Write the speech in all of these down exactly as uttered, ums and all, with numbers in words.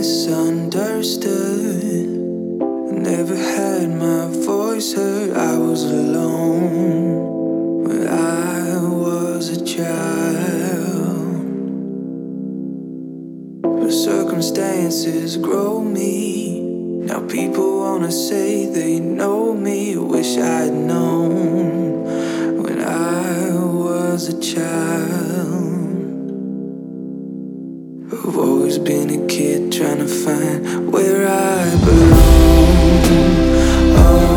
misunderstood. I never had my voice heard. I was alone when I was a child. But circumstances grow me. Now people wanna say they know me. Wish I'd known when I was a child. I've always been a kid trying to find where I belong. Oh,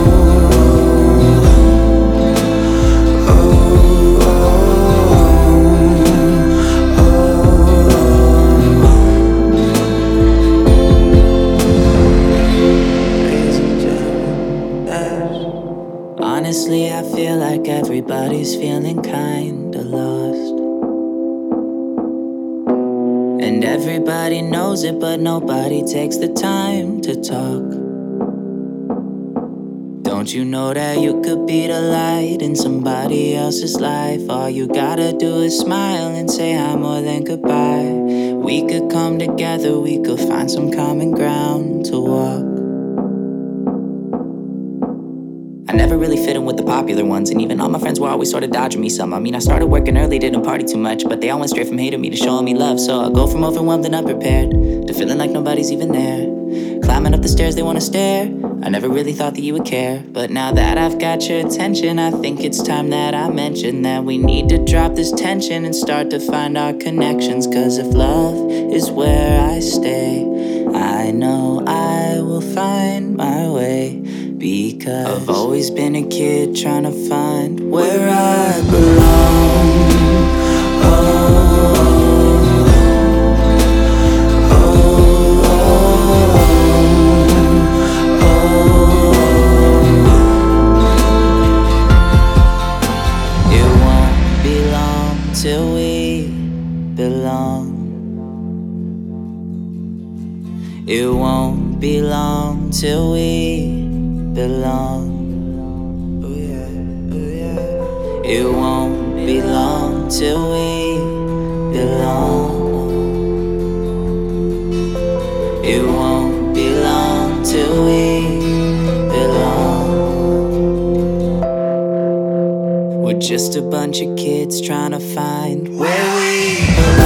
oh, oh, oh, oh. Honestly, I feel like everybody's feeling kinda lost. And everybody knows it, but nobody takes the time to talk. Don't you know that you could be the light in somebody else's life? All you gotta do is smile and say hi more than goodbye. We could come together, we could find some common ground to walk. I never really fit in with the popular ones, and even all my friends were always sort of dodging me some. I mean, I started working early, didn't party too much, but they all went straight from hating me to showing me love. So I go from overwhelmed and unprepared to feeling like nobody's even there. Climbing up the stairs, they wanna stare. I never really thought that you would care, but now that I've got your attention, I think it's time that I mention that we need to drop this tension and start to find our connections. Cause if love is where I stay, I know I will find my way. Because I've always been a kid trying to find where I belong. Oh, oh, oh, oh, oh. It won't be long till we belong. It won't be long till we belong. Oh yeah, oh yeah. It won't be long till we belong. It won't be long till we belong. We're just a bunch of kids trying to find where we belong.